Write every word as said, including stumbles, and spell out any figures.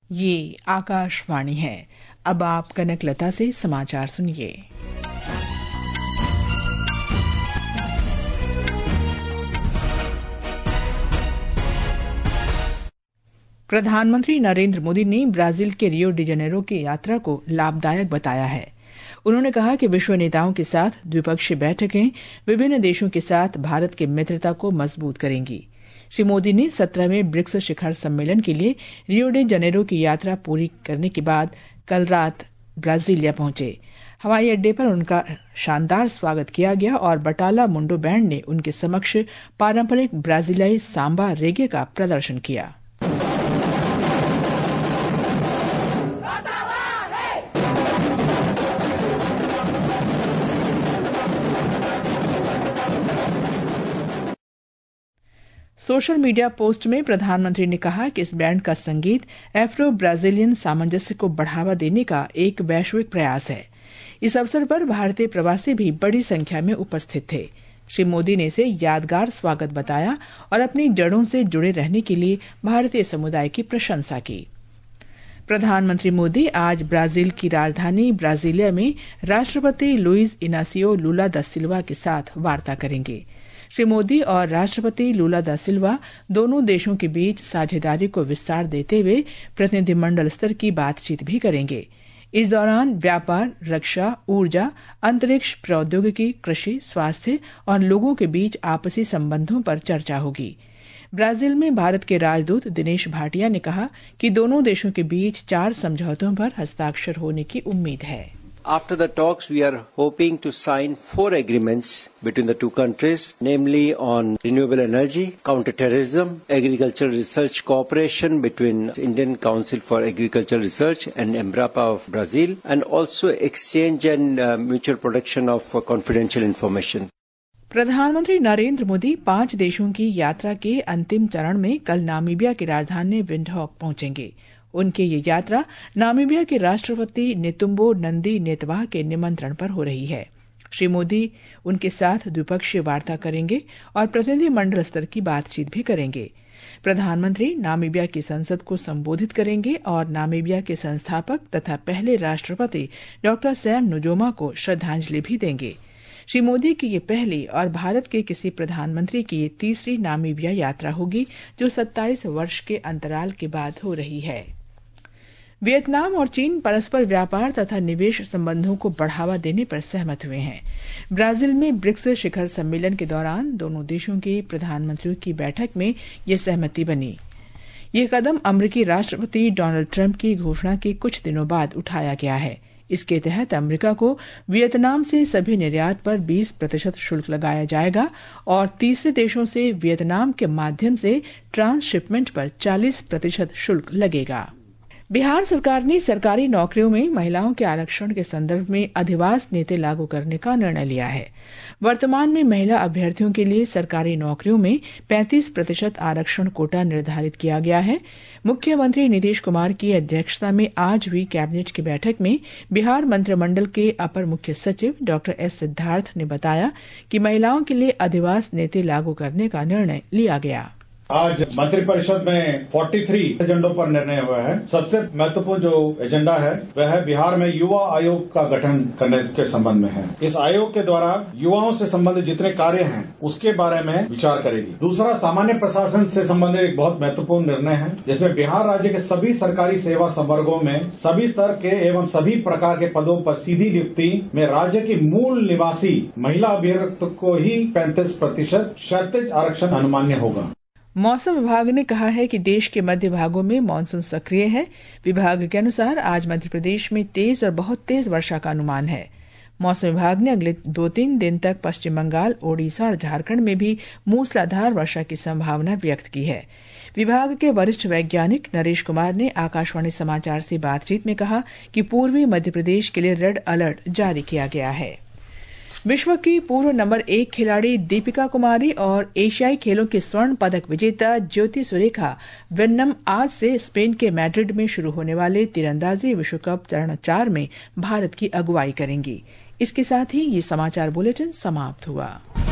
ये आकाशवाणी है। अब आप कनकलता से समाचार सुनिए। प्रधानमंत्री नरेंद्र मोदी ने ब्राजील के रियो डी जेनेरो की यात्रा को लाभदायक बताया है। उन्होंने कहा कि विश्व नेताओं के साथ द्विपक्षीय बैठकें विभिन्न देशों के साथ भारत की मित्रता को मजबूत करेंगी। श्री मोदी ने सत्रहवें ब्रिक्स शिखर सम्मेलन के लिए रियो डी जेनेरो की यात्रा पूरी करने के बाद कल रात ब्राजीलिया पहुंचे। हवाई अड्डे पर उनका शानदार स्वागत किया गया और बटाला मुंडो बैंड ने उनके समक्ष पारंपरिक ब्राजीलियाई सांबा रेगे का प्रदर्शन किया। सोशल मीडिया पोस्ट में प्रधानमंत्री ने कहा कि इस बैंड का संगीत एफ्रो ब्राजीलियन सामंजस्य को बढ़ावा देने का एक वैश्विक प्रयास है। इस अवसर पर भारतीय प्रवासी भी बड़ी संख्या में उपस्थित थे। श्री मोदी ने इसे यादगार स्वागत बताया और अपनी जड़ों से जुड़े रहने के लिए भारतीय समुदाय की प्रशंसा की। प्रधानमंत्री मोदी आज ब्राजील की राजधानी ब्राजीलिया में राष्ट्रपति लुइस इनासियो लुला दा सिल्वा के साथ वार्ता करेंगे। श्री मोदी और राष्ट्रपति लुला दा सिल्वा दोनों देशों के बीच साझेदारी को विस्तार देते हुए प्रतिनिधिमंडल स्तर की बातचीत भी करेंगे। इस दौरान व्यापार, रक्षा, ऊर्जा, अंतरिक्ष प्रौद्योगिकी, कृषि, स्वास्थ्य और लोगों के बीच आपसी संबंधों पर चर्चा होगी। ब्राजील में भारत के राजदूत दिनेश भाटिया ने कहा कि दोनों देशों के बीच चार समझौतों पर हस्ताक्षर होने की उम्मीद है। After the talks, we are hoping to sign four agreements between the two countries, namely on renewable energy, counterterrorism, agricultural research cooperation between Indian Council for Agricultural Research and Embrapa of Brazil, and also exchange and uh, mutual protection of uh, confidential information. प्रधानमंत्री नरेंद्र मोदी पांच देशों की यात्रा के अंतिम चरण में कल नामीबिया की राजधानी विंडहॉक पहुंचेंगे। उनकी ये यात्रा नामीबिया के राष्ट्रपति नेतुम्बो नंदी नेतवाह के निमंत्रण पर हो रही है। श्री मोदी उनके साथ द्विपक्षीय वार्ता करेंगे और प्रतिनिधिमंडल स्तर की बातचीत भी करेंगे। प्रधानमंत्री नामीबिया की संसद को संबोधित करेंगे और नामीबिया के संस्थापक तथा पहले राष्ट्रपति डॉक्टर सैम नुजोमा को श्रद्धांजलि भी देंगे। श्री मोदी की ये पहली और भारत के किसी प्रधानमंत्री की ये तीसरी नामीबिया यात्रा होगी, जो सत्ताईस वर्ष के अंतराल के बाद हो रही है। वियतनाम और चीन परस्पर व्यापार तथा निवेश संबंधों को बढ़ावा देने पर सहमत हुए हैं। ब्राजील में ब्रिक्स शिखर सम्मेलन के दौरान दोनों देशों के प्रधानमंत्रियों की बैठक में ये सहमति बनी। ये कदम अमेरिकी राष्ट्रपति डोनाल्ड ट्रंप की घोषणा के कुछ दिनों बाद उठाया गया है। इसके तहत अमेरिका को वियतनाम से सभी निर्यात पर बीस प्रतिशत शुल्क लगाया जाएगा और तीसरे देशों से वियतनाम के माध्यम से ट्रांसशिपमेंट पर चालीस प्रतिशत शुल्क लगेगा। बिहार सरकार ने सरकारी नौकरियों में महिलाओं के आरक्षण के संदर्भ में अधिवास नीति लागू करने का निर्णय लिया है। वर्तमान में महिला अभ्यर्थियों के लिए सरकारी नौकरियों में पैंतीस प्रतिशत आरक्षण कोटा निर्धारित किया गया है। मुख्यमंत्री नीतीश कुमार की अध्यक्षता में आज हुई कैबिनेट की बैठक में बिहार मंत्रिमंडल के अपर मुख्य सचिव डॉक्टर एस सिद्धार्थ ने बताया कि महिलाओं के लिए अधिवास नीति लागू करने का निर्णय लिया गया। आज मंत्रिपरिषद में तैंतालीस एजेंडों पर निर्णय हुआ है। सबसे महत्वपूर्ण जो एजेंडा है वह है बिहार में युवा आयोग का गठन करने के संबंध में है। इस आयोग के द्वारा युवाओं से संबंधित जितने कार्य हैं उसके बारे में विचार करेगी। दूसरा, सामान्य प्रशासन से संबंधित एक बहुत महत्वपूर्ण निर्णय है, जिसमें बिहार राज्य के सभी सरकारी सेवा संवर्गों में सभी स्तर के एवं सभी प्रकार के पदों पर सीधी नियुक्ति में राज्य की मूल निवासी महिला अभ्यर्थी को ही पैंतीस प्रतिशत क्षैतिज आरक्षण अनुमान्य होगा। मौसम विभाग ने कहा है कि देश के मध्य भागों में मानसून सक्रिय है। विभाग के अनुसार आज मध्य प्रदेश में तेज और बहुत तेज वर्षा का अनुमान है। मौसम विभाग ने अगले दो तीन दिन तक पश्चिम बंगाल, ओडिशा और झारखंड में भी मूसलाधार वर्षा की संभावना व्यक्त की है। विभाग के वरिष्ठ वैज्ञानिक नरेश कुमार ने आकाशवाणी समाचार से बातचीत में कहा कि पूर्वी मध्य प्रदेश के लिए रेड अलर्ट जारी किया गया है। विश्व की पूर्व नंबर एक खिलाड़ी दीपिका कुमारी और एशियाई खेलों के स्वर्ण पदक विजेता ज्योति सुरेखा वेन्नम आज से स्पेन के मैड्रिड में शुरू होने वाले तीरंदाजी विश्व कप चरण चार में भारत की अगुवाई करेंगी। इसके साथ ही ये समाचार बुलेटिन समाप्त हुआ।